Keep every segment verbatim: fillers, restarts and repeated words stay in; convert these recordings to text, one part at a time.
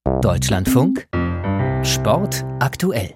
Deutschlandfunk Sport aktuell.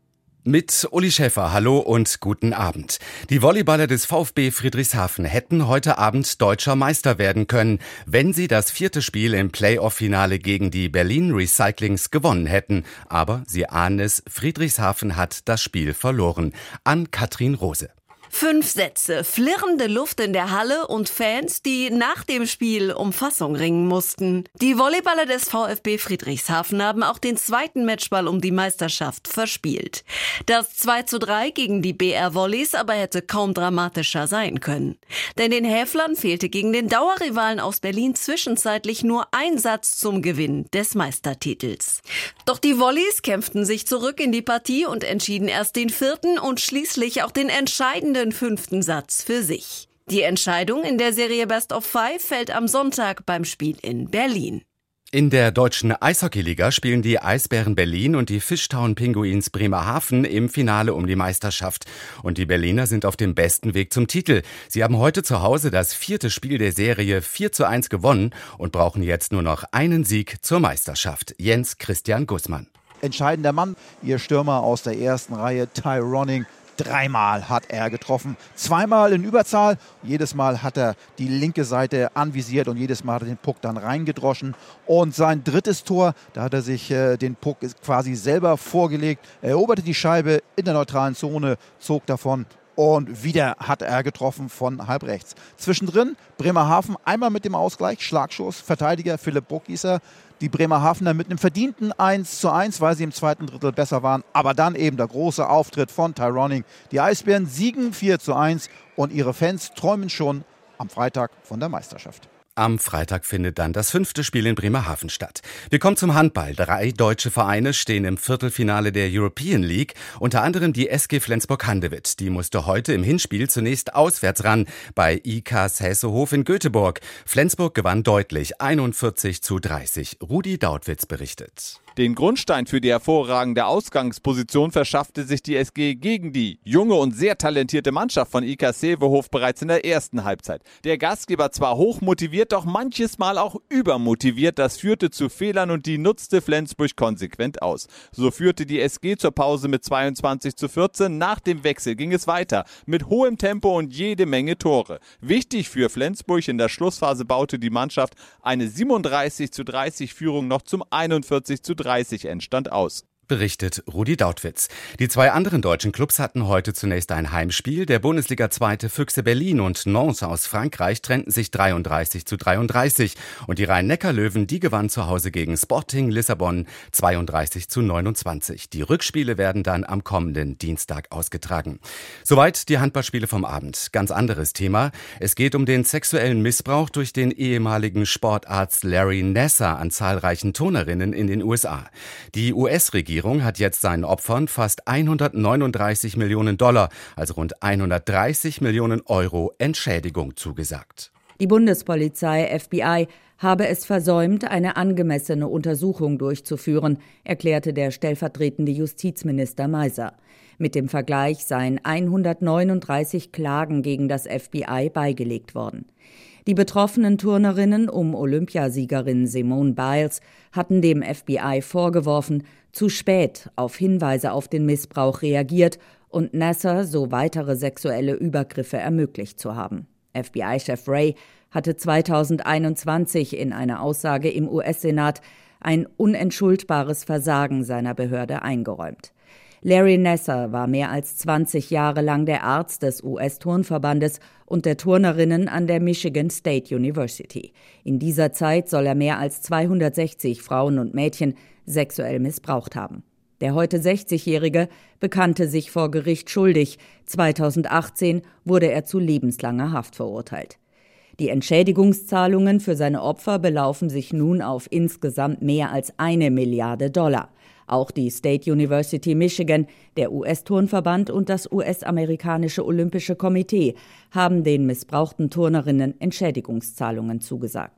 Mit Uli Schäfer, hallo und guten Abend. Die Volleyballer des VfB Friedrichshafen hätten heute Abend deutscher Meister werden können, wenn sie das vierte Spiel im Playoff-Finale gegen die Berlin Recyclings gewonnen hätten. Aber sie ahnen es, Friedrichshafen hat das Spiel verloren. An Katrin Rose. Fünf Sätze, flirrende Luft in der Halle und Fans, die nach dem Spiel um Fassung ringen mussten. Die Volleyballer des VfB Friedrichshafen haben auch den zweiten Matchball um die Meisterschaft verspielt. Das zwei zu drei gegen die B R Volleys aber hätte kaum dramatischer sein können. Denn den Häflern fehlte gegen den Dauerrivalen aus Berlin zwischenzeitlich nur ein Satz zum Gewinn des Meistertitels. Doch die Volleys kämpften sich zurück in die Partie und entschieden erst den vierten und schließlich auch den entscheidenden fünften Satz für sich. Die Entscheidung in der Serie Best of Five fällt am Sonntag beim Spiel in Berlin. In der deutschen Eishockeyliga spielen die Eisbären Berlin und die Fishtown Pinguins Bremerhaven im Finale um die Meisterschaft. Und die Berliner sind auf dem besten Weg zum Titel. Sie haben heute zu Hause das vierte Spiel der Serie vier zu eins gewonnen und brauchen jetzt nur noch einen Sieg zur Meisterschaft. Jens Christian Gußmann. Entscheidender Mann, ihr Stürmer aus der ersten Reihe, Ty Ronning. Dreimal hat er getroffen, zweimal in Überzahl. Jedes Mal hat er die linke Seite anvisiert und jedes Mal hat er den Puck dann reingedroschen. Und sein drittes Tor, da hat er sich äh, den Puck quasi selber vorgelegt. Er eroberte die Scheibe in der neutralen Zone, zog davon. Und wieder hat er getroffen von halb rechts. Zwischendrin Bremerhaven einmal mit dem Ausgleich, Schlagschuss, Verteidiger Philipp Burggießer. Die Bremerhavener mit einem verdienten eins zu eins, weil sie im zweiten Drittel besser waren. Aber dann eben der große Auftritt von Ty Ronning. Die Eisbären siegen vier zu eins und ihre Fans träumen schon am Freitag von der Meisterschaft. Am Freitag findet dann das fünfte Spiel in Bremerhaven statt. Wir kommen zum Handball. Drei deutsche Vereine stehen im Viertelfinale der European League, unter anderem die S G Flensburg-Handewitt. Die musste heute im Hinspiel zunächst auswärts ran, bei I K Säsehof in Göteborg. Flensburg gewann deutlich, einundvierzig zu dreißig. Rudi Dautwitz berichtet. Den Grundstein für die hervorragende Ausgangsposition verschaffte sich die S G gegen die junge und sehr talentierte Mannschaft von I K Sävehof bereits in der ersten Halbzeit. Der Gastgeber zwar hoch motiviert, doch manches Mal auch übermotiviert. Das führte zu Fehlern und die nutzte Flensburg konsequent aus. So führte die S G zur Pause mit zweiundzwanzig zu vierzehn. Nach dem Wechsel ging es weiter mit hohem Tempo und jede Menge Tore. Wichtig für Flensburg, in der Schlussphase baute die Mannschaft eine siebenunddreißig zu dreißig Führung noch zum einundvierzig zu dreißig Endstand aus. Berichtet Rudi Dautwitz. Die zwei anderen deutschen Clubs hatten heute zunächst ein Heimspiel. Der Bundesliga-Zweite Füchse Berlin und Nantes aus Frankreich trennten sich dreiunddreißig zu dreiunddreißig. Und die Rhein-Neckar-Löwen, die gewannen zu Hause gegen Sporting Lissabon zweiunddreißig zu neunundzwanzig. Die Rückspiele werden dann am kommenden Dienstag ausgetragen. Soweit die Handballspiele vom Abend. Ganz anderes Thema. Es geht um den sexuellen Missbrauch durch den ehemaligen Sportarzt Larry Nassar an zahlreichen Turnerinnen in den U S A. Die U S-Regierung Die Regierung hat jetzt seinen Opfern fast hundertneununddreißig Millionen Dollar, also rund hundertdreißig Millionen Euro Entschädigung zugesagt. Die Bundespolizei F B I habe es versäumt, eine angemessene Untersuchung durchzuführen, erklärte der stellvertretende Justizminister Meiser. Mit dem Vergleich seien hundertneununddreißig Klagen gegen das F B I beigelegt worden. Die betroffenen Turnerinnen um Olympiasiegerin Simone Biles hatten dem F B I vorgeworfen, zu spät auf Hinweise auf den Missbrauch reagiert und Nassar so weitere sexuelle Übergriffe ermöglicht zu haben. F B I-Chef Wray hatte zweitausendeinundzwanzig in einer Aussage im U S-Senat ein unentschuldbares Versagen seiner Behörde eingeräumt. Larry Nassar war mehr als zwanzig Jahre lang der Arzt des U S-Turnverbandes und der Turnerinnen an der Michigan State University. In dieser Zeit soll er mehr als zweihundertsechzig Frauen und Mädchen sexuell missbraucht haben. Der heute sechzigjährige bekannte sich vor Gericht schuldig. zweitausendachtzehn wurde er zu lebenslanger Haft verurteilt. Die Entschädigungszahlungen für seine Opfer belaufen sich nun auf insgesamt mehr als eine Milliarde Dollar. Auch die State University Michigan, der U S-Turnverband und das U S-amerikanische Olympische Komitee haben den missbrauchten Turnerinnen Entschädigungszahlungen zugesagt.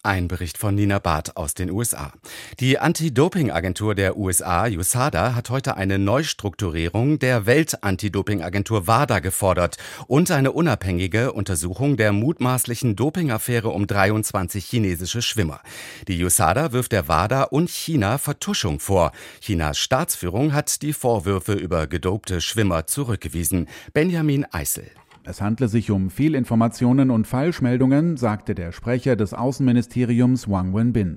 Ein Bericht von Nina Barth aus den U S A. Die Anti-Doping-Agentur der U S A, U S A D A, hat heute eine Neustrukturierung der Welt-Anti-Doping-Agentur WADA gefordert und eine unabhängige Untersuchung der mutmaßlichen Doping-Affäre um dreiundzwanzig chinesische Schwimmer. Die U S A D A wirft der WADA und China Vertuschung vor. Chinas Staatsführung hat die Vorwürfe über gedopte Schwimmer zurückgewiesen. Benjamin Eisel. Es handle sich um Fehlinformationen und Falschmeldungen, sagte der Sprecher des Außenministeriums Wang Wenbin.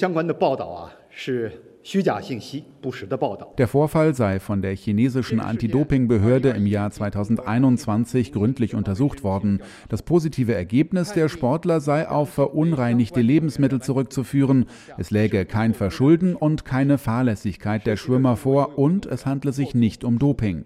Der Vorfall sei von der chinesischen Anti-Doping-Behörde im Jahr zweitausendeinundzwanzig gründlich untersucht worden. Das positive Ergebnis der Sportler sei auf verunreinigte Lebensmittel zurückzuführen. Es läge kein Verschulden und keine Fahrlässigkeit der Schwimmer vor und es handle sich nicht um Doping.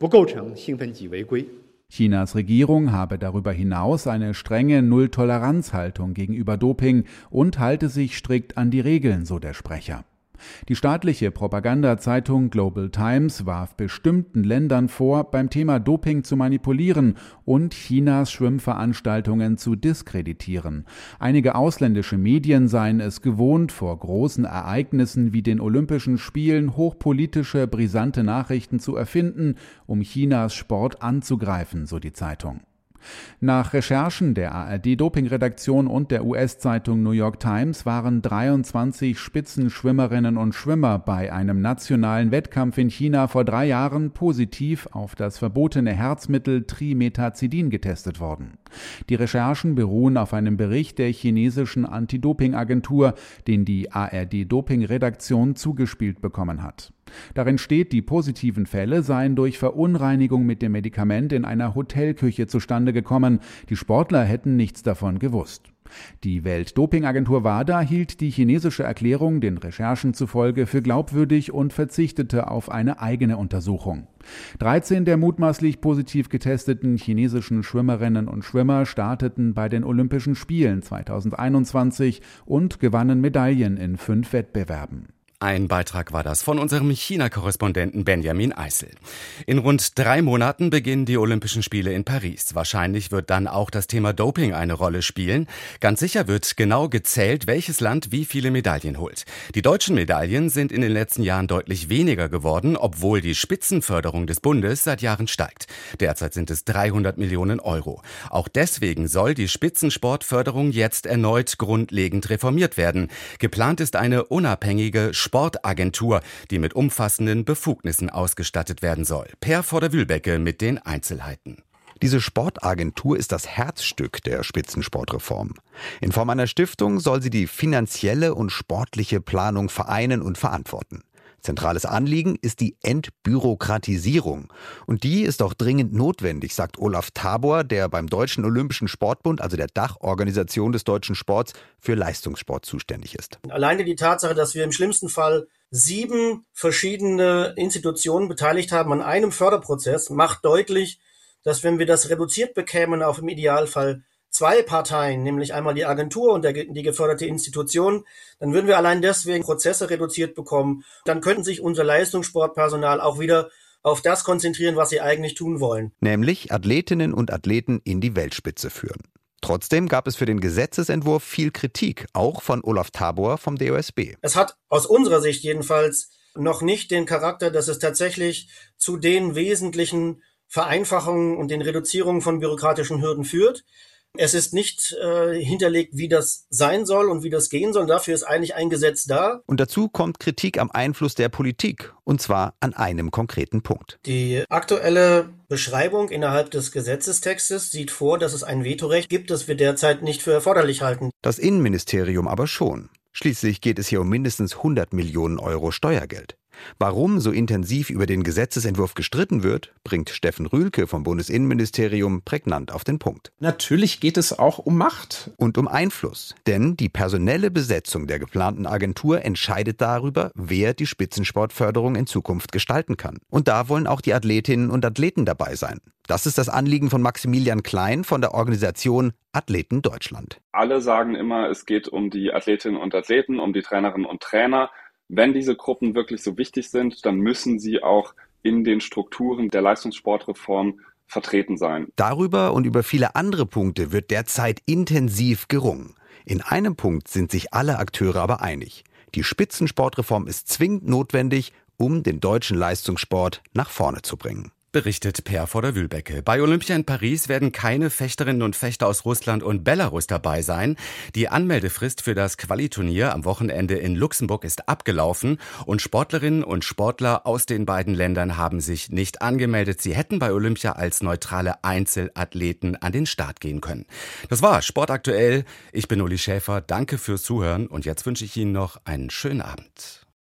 Chinas Regierung habe darüber hinaus eine strenge Null-Toleranz-Haltung gegenüber Doping und halte sich strikt an die Regeln, so der Sprecher. Die staatliche Propagandazeitung Global Times warf bestimmten Ländern vor, beim Thema Doping zu manipulieren und Chinas Schwimmveranstaltungen zu diskreditieren. Einige ausländische Medien seien es gewohnt, vor großen Ereignissen wie den Olympischen Spielen hochpolitische, brisante Nachrichten zu erfinden, um Chinas Sport anzugreifen, so die Zeitung. Nach Recherchen der A R D-Doping-Redaktion und der U S-Zeitung New York Times waren dreiundzwanzig Spitzenschwimmerinnen und Schwimmer bei einem nationalen Wettkampf in China vor drei Jahren positiv auf das verbotene Herzmittel Trimetazidin getestet worden. Die Recherchen beruhen auf einem Bericht der chinesischen Anti-Doping-Agentur, den die A R D-Doping-Redaktion zugespielt bekommen hat. Darin steht, die positiven Fälle seien durch Verunreinigung mit dem Medikament in einer Hotelküche zustande gekommen. Die Sportler hätten nichts davon gewusst. Die Welt-Doping-Agentur WADA hielt die chinesische Erklärung den Recherchen zufolge für glaubwürdig und verzichtete auf eine eigene Untersuchung. dreizehn der mutmaßlich positiv getesteten chinesischen Schwimmerinnen und Schwimmer starteten bei den Olympischen Spielen zweitausendeinundzwanzig und gewannen Medaillen in fünf Wettbewerben. Ein Beitrag war das von unserem China-Korrespondenten Benjamin Eisel. In rund drei Monaten beginnen die Olympischen Spiele in Paris. Wahrscheinlich wird dann auch das Thema Doping eine Rolle spielen. Ganz sicher wird genau gezählt, welches Land wie viele Medaillen holt. Die deutschen Medaillen sind in den letzten Jahren deutlich weniger geworden, obwohl die Spitzenförderung des Bundes seit Jahren steigt. Derzeit sind es dreihundert Millionen Euro. Auch deswegen soll die Spitzensportförderung jetzt erneut grundlegend reformiert werden. Geplant ist eine unabhängige Sportagentur, die mit umfassenden Befugnissen ausgestattet werden soll. Per Vorder-Wühlbecke mit den Einzelheiten. Diese Sportagentur ist das Herzstück der Spitzensportreform. In Form einer Stiftung soll sie die finanzielle und sportliche Planung vereinen und verantworten. Zentrales Anliegen ist die Entbürokratisierung. Und die ist auch dringend notwendig, sagt Olaf Tabor, der beim Deutschen Olympischen Sportbund, also der Dachorganisation des deutschen Sports, für Leistungssport zuständig ist. Alleine die Tatsache, dass wir im schlimmsten Fall sieben verschiedene Institutionen beteiligt haben an einem Förderprozess, macht deutlich, dass wenn wir das reduziert bekämen auf im Idealfall zwei Parteien, nämlich einmal die Agentur und der, die geförderte Institution, dann würden wir allein deswegen Prozesse reduziert bekommen. Dann könnten sich unser Leistungssportpersonal auch wieder auf das konzentrieren, was sie eigentlich tun wollen. Nämlich Athletinnen und Athleten in die Weltspitze führen. Trotzdem gab es für den Gesetzesentwurf viel Kritik, auch von Olaf Tabor vom D O S B. Es hat aus unserer Sicht jedenfalls noch nicht den Charakter, dass es tatsächlich zu den wesentlichen Vereinfachungen und den Reduzierungen von bürokratischen Hürden führt. Es ist nicht äh, hinterlegt, wie das sein soll und wie das gehen soll. Dafür ist eigentlich ein Gesetz da. Und dazu kommt Kritik am Einfluss der Politik. Und zwar an einem konkreten Punkt. Die aktuelle Beschreibung innerhalb des Gesetzestextes sieht vor, dass es ein Vetorecht gibt, das wir derzeit nicht für erforderlich halten. Das Innenministerium aber schon. Schließlich geht es hier um mindestens hundert Millionen Euro Steuergeld. Warum so intensiv über den Gesetzesentwurf gestritten wird, bringt Steffen Rühlke vom Bundesinnenministerium prägnant auf den Punkt. Natürlich geht es auch um Macht. Und um Einfluss. Denn die personelle Besetzung der geplanten Agentur entscheidet darüber, wer die Spitzensportförderung in Zukunft gestalten kann. Und da wollen auch die Athletinnen und Athleten dabei sein. Das ist das Anliegen von Maximilian Klein von der Organisation Athleten Deutschland. Alle sagen immer, es geht um die Athletinnen und Athleten, um die Trainerinnen und Trainer. Wenn diese Gruppen wirklich so wichtig sind, dann müssen sie auch in den Strukturen der Leistungssportreform vertreten sein. Darüber und über viele andere Punkte wird derzeit intensiv gerungen. In einem Punkt sind sich alle Akteure aber einig. Die Spitzensportreform ist zwingend notwendig, um den deutschen Leistungssport nach vorne zu bringen. Berichtet Per Vorder-Wülbecke. Bei Olympia in Paris werden keine Fechterinnen und Fechter aus Russland und Belarus dabei sein. Die Anmeldefrist für das Qualiturnier am Wochenende in Luxemburg ist abgelaufen und Sportlerinnen und Sportler aus den beiden Ländern haben sich nicht angemeldet. Sie hätten bei Olympia als neutrale Einzelathleten an den Start gehen können. Das war Sport aktuell. Ich bin Uli Schäfer. Danke fürs Zuhören und jetzt wünsche ich Ihnen noch einen schönen Abend.